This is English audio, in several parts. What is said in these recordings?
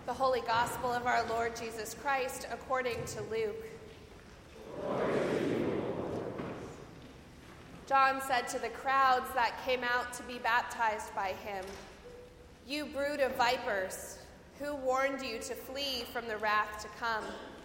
The Holy Gospel of our Lord Jesus Christ according to Luke. John said to the crowds that came out to be baptized by him, "You brood of vipers, who warned you to flee from the wrath to come?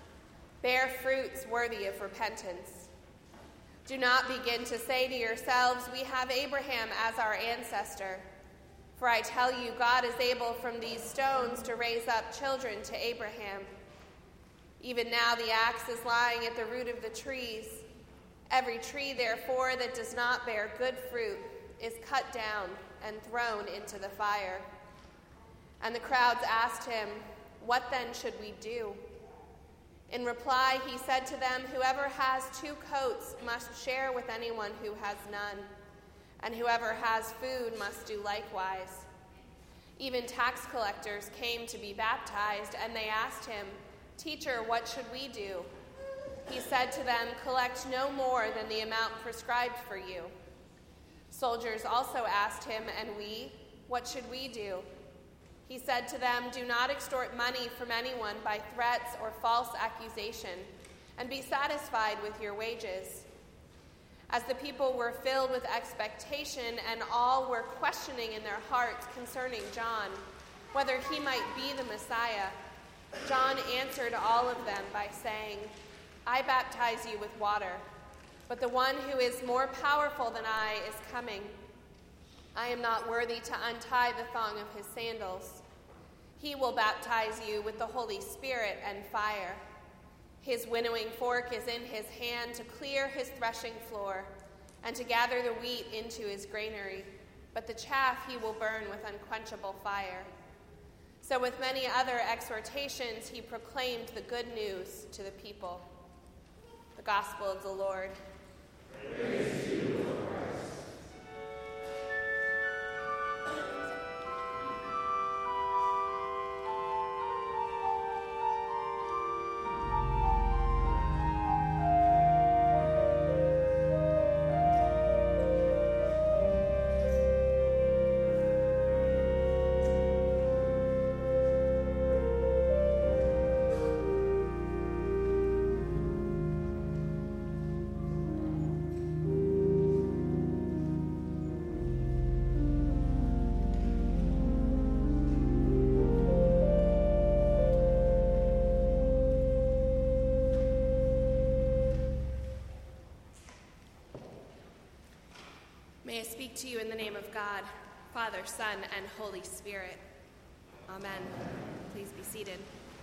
Bear fruits worthy of repentance. Do not begin to say to yourselves, 'We have Abraham as our ancestor.' For I tell you, God is able from these stones to raise up children to Abraham. Even now the axe is lying at the root of the trees. Every tree, therefore, that does not bear good fruit is cut down and thrown into the fire." And the crowds asked him, "What then should we do?" In reply, he said to them, "Whoever has 2 coats must share with anyone who has none, and whoever has food must do likewise." Even tax collectors came to be baptized, and they asked him, "Teacher, what should we do?" He said to them, "Collect no more than the amount prescribed for you." Soldiers also asked him, "And we, what should we do?" He said to them, "Do not extort money from anyone by threats or false accusation, and be satisfied with your wages." As the people were filled with expectation and all were questioning in their hearts concerning John, whether he might be the Messiah, John answered all of them by saying, "I baptize you with water, but the one who is more powerful than I is coming. I am not worthy to untie the thong of his sandals. He will baptize you with the Holy Spirit and fire. His winnowing fork is in his hand to clear his threshing floor and to gather the wheat into his granary, but the chaff he will burn with unquenchable fire." So with many other exhortations, he proclaimed the good news to the people. The Gospel of the Lord. Praise to you, Lord Christ. May I speak to you in the name of God, Father, Son, and Holy Spirit. Amen. Please be seated.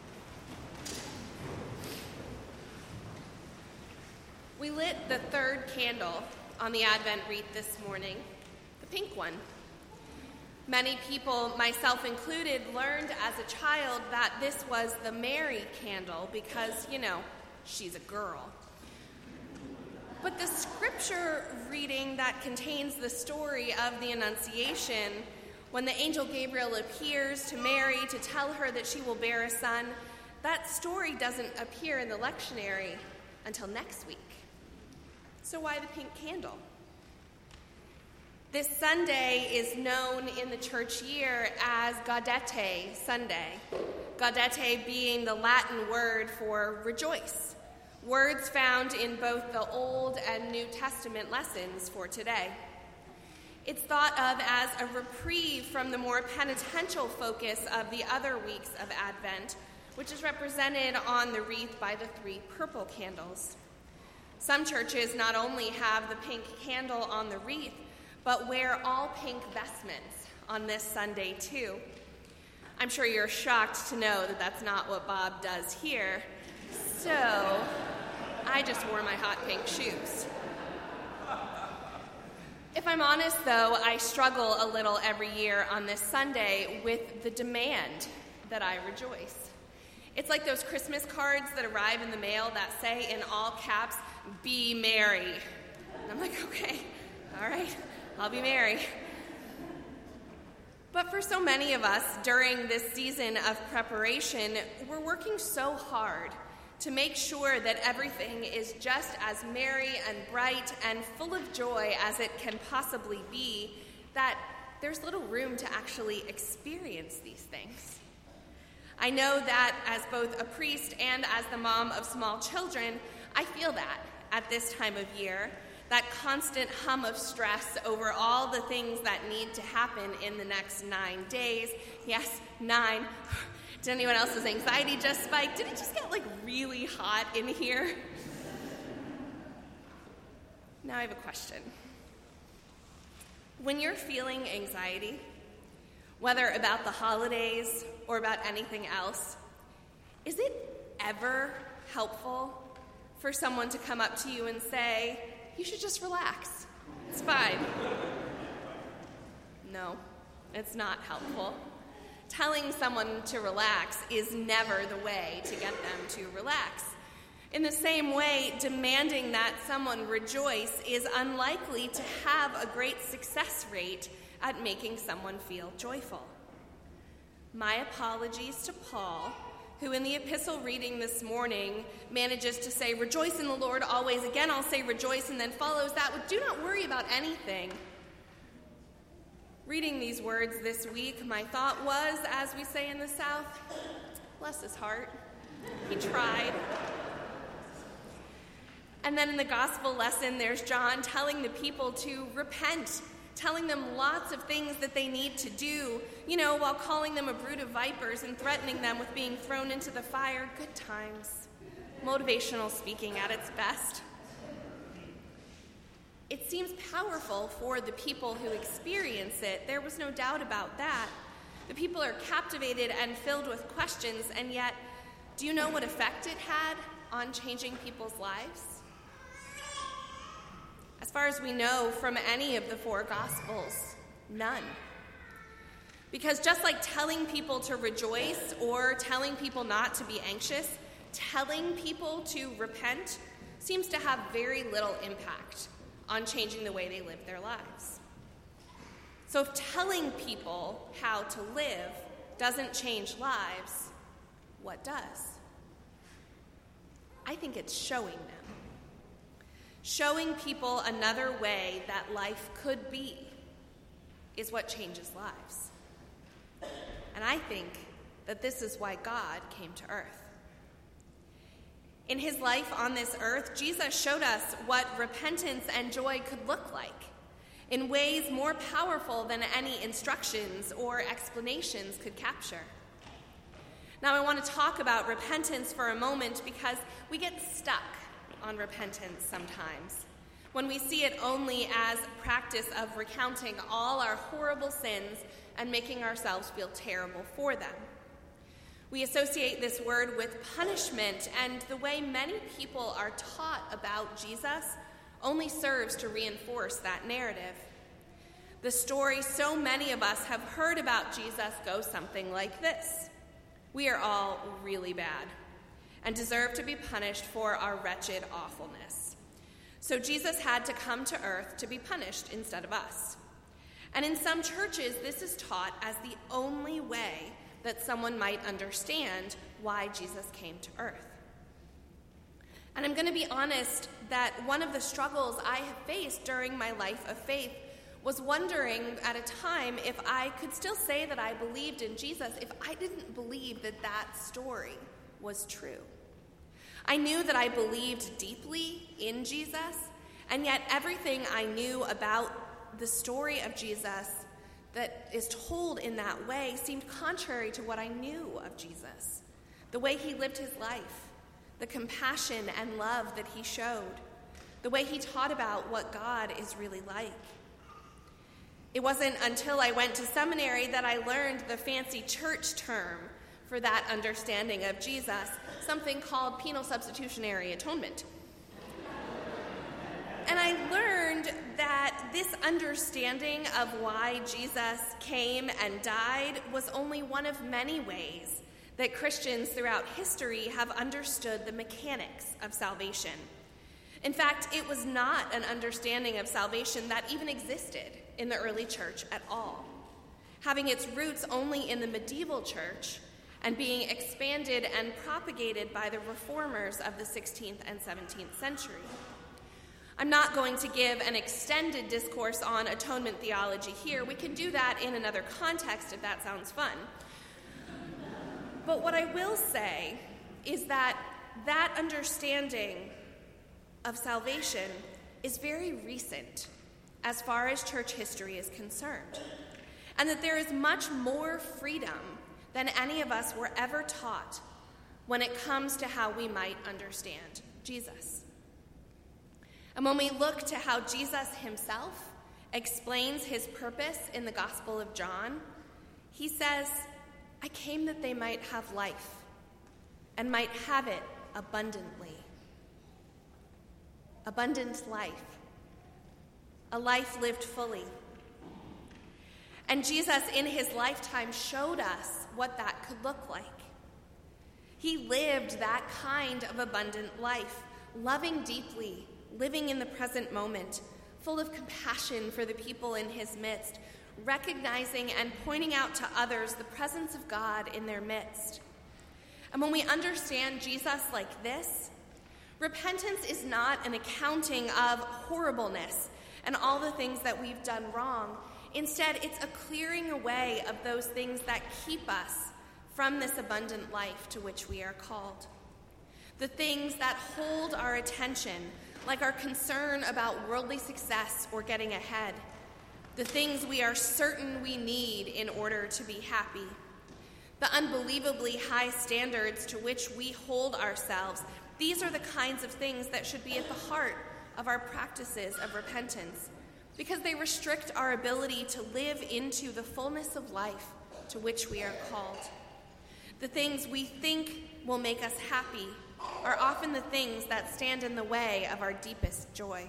We lit the 3rd candle on the Advent wreath this morning, the pink one. Many people, myself included, learned as a child that this was the Mary candle because, she's a girl. But the scripture reading that contains the story of the Annunciation, when the angel Gabriel appears to Mary to tell her that she will bear a son, that story doesn't appear in the lectionary until next week. So why the pink candle? This Sunday is known in the church year as Gaudete Sunday, Gaudete being the Latin word for rejoice. Words found in both the Old and New Testament lessons for today. It's thought of as a reprieve from the more penitential focus of the other weeks of Advent, which is represented on the wreath by the 3 purple candles. Some churches not only have the pink candle on the wreath, but wear all pink vestments on this Sunday too. I'm sure you're shocked to know that that's not what Bob does here. So, I just wore my hot pink shoes. If I'm honest, though, I struggle a little every year on this Sunday with the demand that I rejoice. It's like those Christmas cards that arrive in the mail that say in all caps, "Be merry." And I'm like, okay, all right, I'll be merry. But for so many of us during this season of preparation, we're working so hard to make sure that everything is just as merry and bright and full of joy as it can possibly be, that there's little room to actually experience these things. I know that as both a priest and as the mom of small children, I feel that at this time of year, that constant hum of stress over all the things that need to happen in the next 9 days. Yes, 9. Did anyone else's anxiety just spike? Did it just get really hot in here? Now I have a question. When you're feeling anxiety, whether about the holidays or about anything else, is it ever helpful for someone to come up to you and say, "You should just relax. It's fine"? No, it's not helpful. Telling someone to relax is never the way to get them to relax. In the same way, demanding that someone rejoice is unlikely to have a great success rate at making someone feel joyful. My apologies to Paul, who in the epistle reading this morning manages to say, "Rejoice in the Lord always." Again, I'll say rejoice, and then follows that with, "Do not worry about anything." Reading these words this week, my thought was, as we say in the South, bless his heart. He tried. And then in the gospel lesson, there's John telling the people to repent, telling them lots of things that they need to do, while calling them a brood of vipers and threatening them with being thrown into the fire. Good times. Motivational speaking at its best. It seems powerful for the people who experience it. There was no doubt about that. The people are captivated and filled with questions, and yet, do you know what effect it had on changing people's lives? As far as we know from any of the 4 Gospels, none. Because just like telling people to rejoice or telling people not to be anxious, telling people to repent seems to have very little impact on changing the way they live their lives. So if telling people how to live doesn't change lives, what does? I think it's showing them. Showing people another way that life could be is what changes lives. And I think that this is why God came to earth. In his life on this earth, Jesus showed us what repentance and joy could look like in ways more powerful than any instructions or explanations could capture. Now, I want to talk about repentance for a moment because we get stuck on repentance sometimes when we see it only as a practice of recounting all our horrible sins and making ourselves feel terrible for them. We associate this word with punishment, and the way many people are taught about Jesus only serves to reinforce that narrative. The story so many of us have heard about Jesus goes something like this: we are all really bad and deserve to be punished for our wretched awfulness. So Jesus had to come to earth to be punished instead of us. And in some churches, this is taught as the only way that someone might understand why Jesus came to earth. And I'm going to be honest that one of the struggles I have faced during my life of faith was wondering at a time if I could still say that I believed in Jesus if I didn't believe that that story was true. I knew that I believed deeply in Jesus, and yet everything I knew about the story of Jesus that is told in that way seemed contrary to what I knew of Jesus, the way he lived his life, the compassion and love that he showed, the way he taught about what God is really like. It wasn't until I went to seminary that I learned the fancy church term for that understanding of Jesus, something called penal substitutionary atonement. And I learned that this understanding of why Jesus came and died was only one of many ways that Christians throughout history have understood the mechanics of salvation. In fact, it was not an understanding of salvation that even existed in the early church at all, having its roots only in the medieval church and being expanded and propagated by the reformers of the 16th and 17th century. I'm not going to give an extended discourse on atonement theology here. We can do that in another context if that sounds fun. But what I will say is that understanding of salvation is very recent as far as church history is concerned, and that there is much more freedom than any of us were ever taught when it comes to how we might understand Jesus. And when we look to how Jesus himself explains his purpose in the Gospel of John, he says, "I came that they might have life and might have it abundantly." Abundant life. A life lived fully. And Jesus, in his lifetime, showed us what that could look like. He lived that kind of abundant life, loving deeply, living in the present moment, full of compassion for the people in his midst, recognizing and pointing out to others the presence of God in their midst. And when we understand Jesus like this, repentance is not an accounting of horribleness and all the things that we've done wrong. Instead, it's a clearing away of those things that keep us from this abundant life to which we are called. The things that hold our attention, like our concern about worldly success or getting ahead. The things we are certain we need in order to be happy. The unbelievably high standards to which we hold ourselves. These are the kinds of things that should be at the heart of our practices of repentance, because they restrict our ability to live into the fullness of life to which we are called. The things we think will make us happy are often the things that stand in the way of our deepest joy.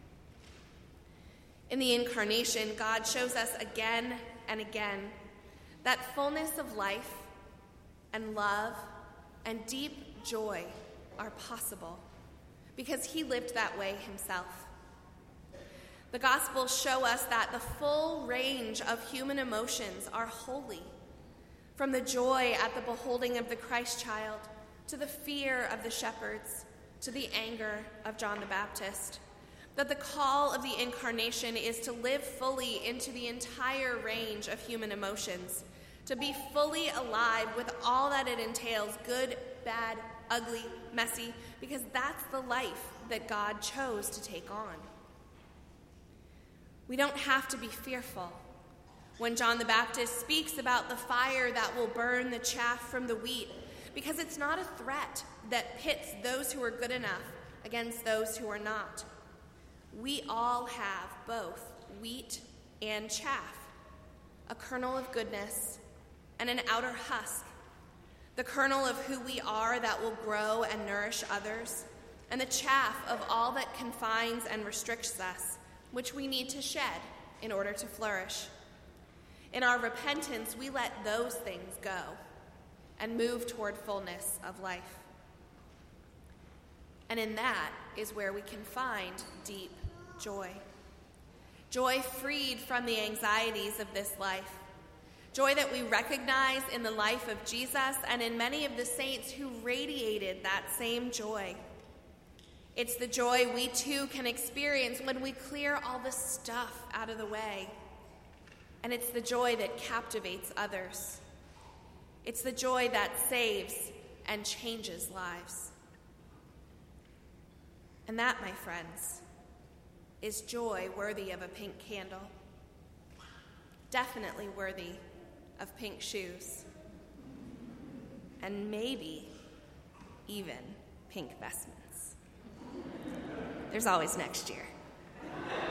In the Incarnation, God shows us again and again that fullness of life and love and deep joy are possible because he lived that way himself. The Gospels show us that the full range of human emotions are holy, from the joy at the beholding of the Christ child, to the fear of the shepherds, to the anger of John the Baptist. That the call of the Incarnation is to live fully into the entire range of human emotions, to be fully alive with all that it entails, good, bad, ugly, messy, because that's the life that God chose to take on. We don't have to be fearful when John the Baptist speaks about the fire that will burn the chaff from the wheat, because it's not a threat that pits those who are good enough against those who are not. We all have both wheat and chaff, a kernel of goodness and an outer husk, the kernel of who we are that will grow and nourish others, and the chaff of all that confines and restricts us, which we need to shed in order to flourish. In our repentance, we let those things go and move toward fullness of life. And in that is where we can find deep joy. Joy freed from the anxieties of this life. Joy that we recognize in the life of Jesus and in many of the saints who radiated that same joy. It's the joy we too can experience when we clear all the stuff out of the way. And it's the joy that captivates others. It's the joy that saves and changes lives. And that, my friends, is joy worthy of a pink candle. Definitely worthy of pink shoes. And maybe even pink vestments. There's always next year.